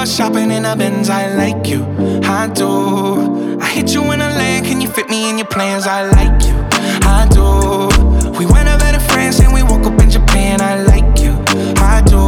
go shopping in a Benz, I like you, I do. I hit you in a land, can you fit me in your plans? I like you, I do. We went over to France and we woke up in Japan, I like you, I do.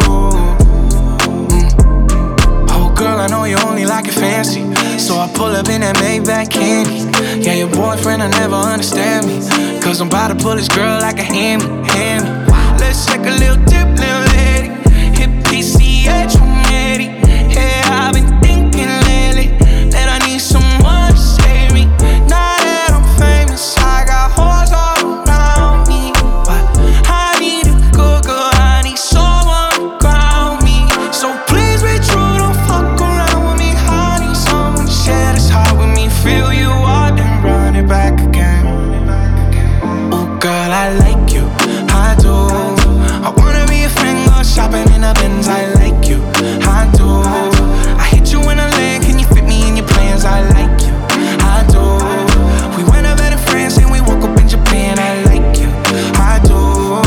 Oh girl, I know you only like it fancy, so I pull up in that Maybach candy. Yeah, your boyfriend will never understand me, cause I'm about to pull this girl like a hammy. Let's take a little dip, little lady. Hit PCH from Eddie. Yeah, I've been thinking lately that I need someone to save me. Now that I'm famous, I got hoes all around me, but I need a good girl, I need someone to ground me. So please be true, don't fuck around with me. I need someone to share this heart with me. Fill you up and run it back again. Oh girl, I like you, I do. I wanna be a friend, go shopping in a Benz, I like you, I do. I hit you in a land, can you fit me in your plans? I like you, I do. We went over to France and we woke up in Japan, I like you, I do,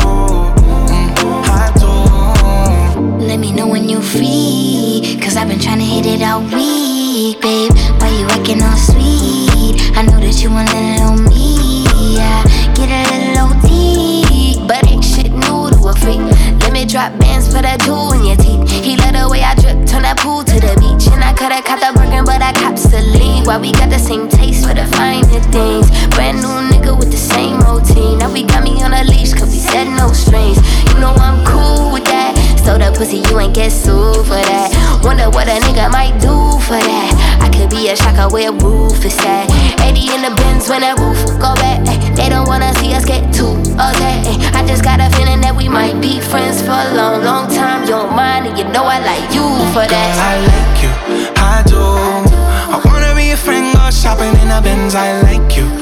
I do. Let me know when you free, cause I've been tryna hit it all week, babe. Why you acting all sweet? I know that you want a little me, yeah. Get a little OT, but ain't shit new to a freak. Let me drop bands, put a jewel in your teeth. He let the way I drip, turn that pool to the beach. And I coulda caught the Birkin, but I cops the lead. Why we got the same taste for the finer things? Brand new nigga with the same routine. Now we got me on a leash, cause we said no strings. You know I'm cool with that. Stole the pussy, you ain't get sued for that. Wonder what a nigga might do for that. I could be a shocker where roof is at. 80 in the Benz when the roof go back. They don't wanna see us get too okay. I just got a feeling that we might be friends for a long, long time. You don't mind, and you know I like you for that. Girl, I like you, I do. I wanna be a friend, go shopping in a Benz, I like you,